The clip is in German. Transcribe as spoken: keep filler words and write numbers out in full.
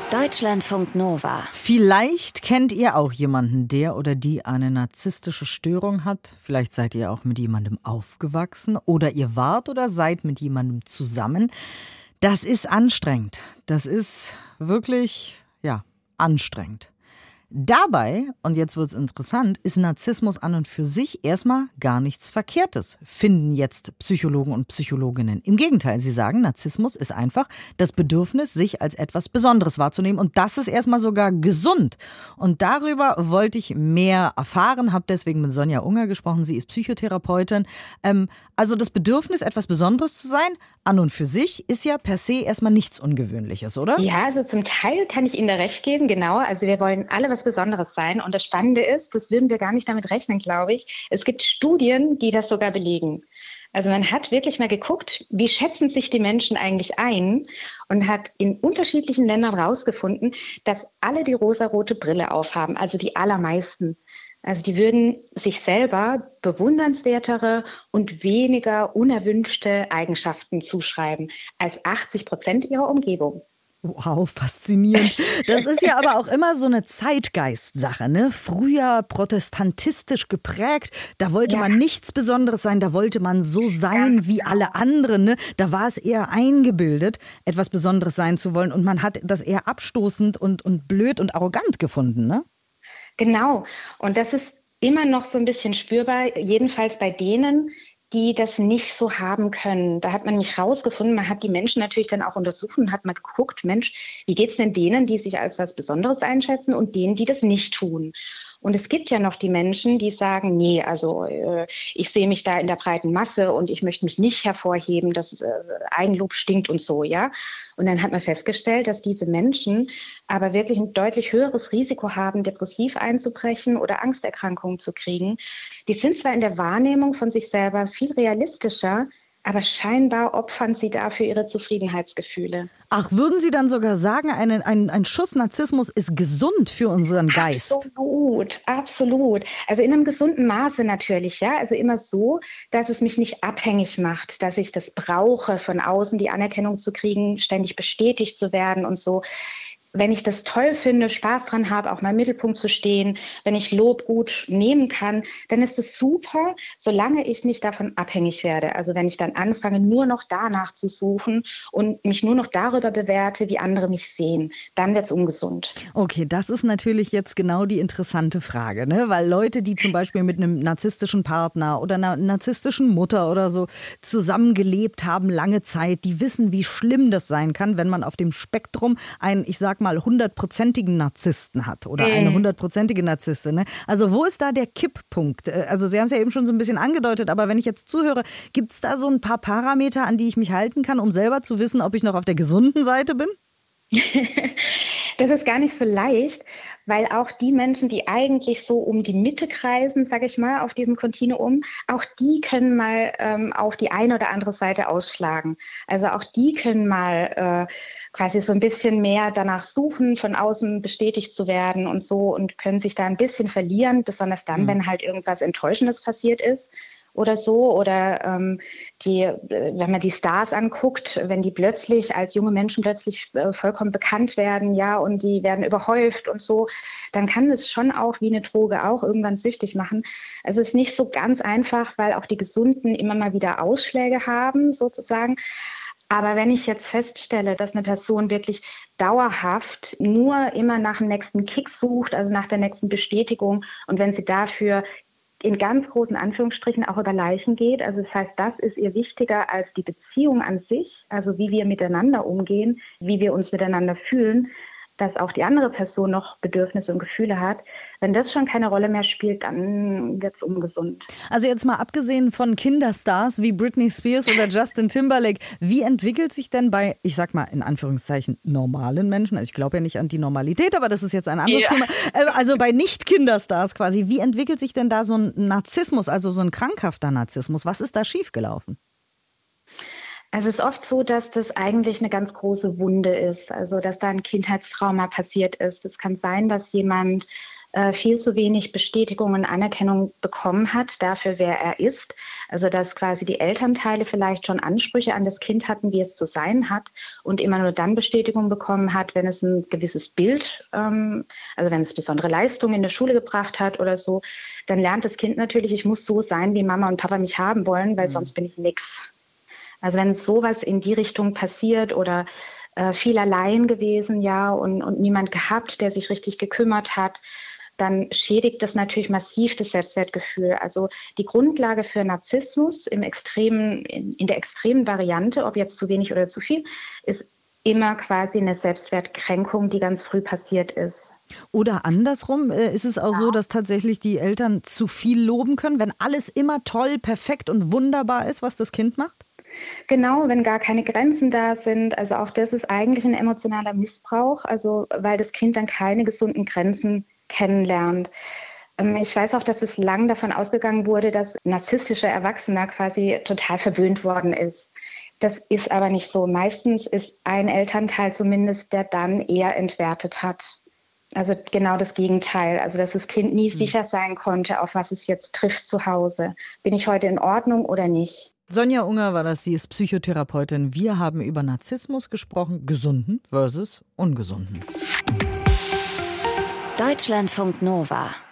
Deutschlandfunk Nova. Vielleicht kennt ihr auch jemanden, der oder die eine narzisstische Störung hat. Vielleicht seid ihr auch mit jemandem aufgewachsen oder ihr wart oder seid mit jemandem zusammen. Das ist anstrengend. Das ist wirklich, ja, anstrengend. Dabei, und jetzt wird's interessant, ist Narzissmus an und für sich erstmal gar nichts Verkehrtes, finden jetzt Psychologen und Psychologinnen. Im Gegenteil, sie sagen, Narzissmus ist einfach das Bedürfnis, sich als etwas Besonderes wahrzunehmen. Und das ist erstmal sogar gesund. Und darüber wollte ich mehr erfahren, habe deswegen mit Sonja Unger gesprochen. Sie ist Psychotherapeutin. Ähm, also das Bedürfnis, etwas Besonderes zu sein, an und für sich, ist ja per se erstmal nichts Ungewöhnliches, oder? Ja, also zum Teil kann ich Ihnen da recht geben, genau. Also wir wollen alle was Besonderes sein. Und das Spannende ist, das würden wir gar nicht damit rechnen, glaube ich. Es gibt Studien, die das sogar belegen. Also man hat wirklich mal geguckt, wie schätzen sich die Menschen eigentlich ein und hat in unterschiedlichen Ländern rausgefunden, dass alle die rosarote Brille aufhaben, also die allermeisten. Also die würden sich selber bewundernswertere und weniger unerwünschte Eigenschaften zuschreiben als achtzig Prozent ihrer Umgebung. Wow, faszinierend. Das ist ja aber auch immer so eine Zeitgeist-Sache, ne? Früher protestantistisch geprägt, da wollte ja. man nichts Besonderes sein, da wollte man so sein wie alle anderen, ne? Da war es eher eingebildet, etwas Besonderes sein zu wollen und man hat das eher abstoßend und, und blöd und arrogant gefunden, ne? Genau. Und das ist immer noch so ein bisschen spürbar, jedenfalls bei denen, die das nicht so haben können. Da hat man nämlich rausgefunden, man hat die Menschen natürlich dann auch untersucht und hat mal geguckt, Mensch, wie geht's denn denen, die sich als was Besonderes einschätzen und denen, die das nicht tun? Und es gibt ja noch die Menschen, die sagen, nee, also äh, ich sehe mich da in der breiten Masse und ich möchte mich nicht hervorheben, dass äh, Eigenlob stinkt und so, ja. Und dann hat man festgestellt, dass diese Menschen aber wirklich ein deutlich höheres Risiko haben, depressiv einzubrechen oder Angsterkrankungen zu kriegen. Die sind zwar in der Wahrnehmung von sich selber viel realistischer, aber scheinbar opfern sie dafür ihre Zufriedenheitsgefühle. Ach, würden Sie dann sogar sagen, ein, ein, ein Schuss Narzissmus ist gesund für unseren Geist? Absolut, absolut. Also in einem gesunden Maße natürlich, ja. Also immer so, dass es mich nicht abhängig macht, dass ich das brauche, von außen die Anerkennung zu kriegen, ständig bestätigt zu werden und so. Wenn ich das toll finde, Spaß dran habe, auch mal im Mittelpunkt zu stehen, wenn ich Lob gut nehmen kann, dann ist es super, solange ich nicht davon abhängig werde. Also wenn ich dann anfange, nur noch danach zu suchen und mich nur noch darüber bewerte, wie andere mich sehen, dann wird es ungesund. Okay, das ist natürlich jetzt genau die interessante Frage, ne? Weil Leute, die zum Beispiel mit einem narzisstischen Partner oder einer narzisstischen Mutter oder so zusammengelebt haben, lange Zeit, die wissen, wie schlimm das sein kann, wenn man auf dem Spektrum ein, ich sag mal, hundertprozentigen Narzissten hat oder eine hundertprozentige Narzisstin. Ne? Also wo ist da der Kipppunkt? Also Sie haben es ja eben schon so ein bisschen angedeutet, aber wenn ich jetzt zuhöre, gibt es da so ein paar Parameter, an die ich mich halten kann, um selber zu wissen, ob ich noch auf der gesunden Seite bin? Das ist gar nicht so leicht, weil auch die Menschen, die eigentlich so um die Mitte kreisen, sage ich mal, auf diesem Kontinuum, auch die können mal ähm, auf die eine oder andere Seite ausschlagen. Also auch die können mal äh, quasi so ein bisschen mehr danach suchen, von außen bestätigt zu werden und so und können sich da ein bisschen verlieren, besonders dann, mhm. wenn halt irgendwas Enttäuschendes passiert ist. Oder so, oder ähm, die, wenn man die Stars anguckt, wenn die plötzlich als junge Menschen plötzlich äh, vollkommen bekannt werden, ja, und die werden überhäuft und so, dann kann es schon auch wie eine Droge auch irgendwann süchtig machen. Also es ist nicht so ganz einfach, weil auch die Gesunden immer mal wieder Ausschläge haben, sozusagen. Aber wenn ich jetzt feststelle, dass eine Person wirklich dauerhaft nur immer nach dem nächsten Kick sucht, also nach der nächsten Bestätigung, und wenn sie dafür in ganz großen Anführungsstrichen auch über Leichen geht. Also das heißt, das ist ihr wichtiger als die Beziehung an sich, also wie wir miteinander umgehen, wie wir uns miteinander fühlen, dass auch die andere Person noch Bedürfnisse und Gefühle hat. Wenn das schon keine Rolle mehr spielt, dann wird es ungesund. Also jetzt mal abgesehen von Kinderstars wie Britney Spears oder Justin Timberlake, wie entwickelt sich denn bei, ich sag mal in Anführungszeichen, normalen Menschen, also ich glaube ja nicht an die Normalität, aber das ist jetzt ein anderes ja. Thema, also bei Nicht-Kinderstars quasi, wie entwickelt sich denn da so ein Narzissmus, also so ein krankhafter Narzissmus? Was ist da schiefgelaufen? Also es ist oft so, dass das eigentlich eine ganz große Wunde ist, also dass da ein Kindheitstrauma passiert ist. Es kann sein, dass jemand äh, viel zu wenig Bestätigung und Anerkennung bekommen hat dafür, wer er ist. Also dass quasi die Elternteile vielleicht schon Ansprüche an das Kind hatten, wie es zu sein hat und immer nur dann Bestätigung bekommen hat, wenn es ein gewisses Bild, ähm, also wenn es besondere Leistungen in der Schule gebracht hat oder so, dann lernt das Kind natürlich, ich muss so sein, wie Mama und Papa mich haben wollen, weil mhm. sonst bin ich nix. Also wenn sowas in die Richtung passiert oder äh, viel allein gewesen, ja, und, und niemand gehabt, der sich richtig gekümmert hat, dann schädigt das natürlich massiv das Selbstwertgefühl. Also die Grundlage für Narzissmus im extremen, in, in der extremen Variante, ob jetzt zu wenig oder zu viel, ist immer quasi eine Selbstwertkränkung, die ganz früh passiert ist. Oder andersrum, äh, ist es auch ja. so, dass tatsächlich die Eltern zu viel loben können, wenn alles immer toll, perfekt und wunderbar ist, was das Kind macht? Genau, wenn gar keine Grenzen da sind. Also auch das ist eigentlich ein emotionaler Missbrauch, also weil das Kind dann keine gesunden Grenzen kennenlernt. Ich weiß auch, dass es lang davon ausgegangen wurde, dass narzisstischer Erwachsener quasi total verwöhnt worden ist. Das ist aber nicht so. Meistens ist ein Elternteil zumindest, der dann eher entwertet hat. Also genau das Gegenteil. Also dass das Kind nie mhm. sicher sein konnte, auf was es jetzt trifft zu Hause. Bin ich heute in Ordnung oder nicht? Sonja Unger war das, sie ist Psychotherapeutin. Wir haben über Narzissmus gesprochen, gesunden versus ungesunden. Deutschlandfunk Nova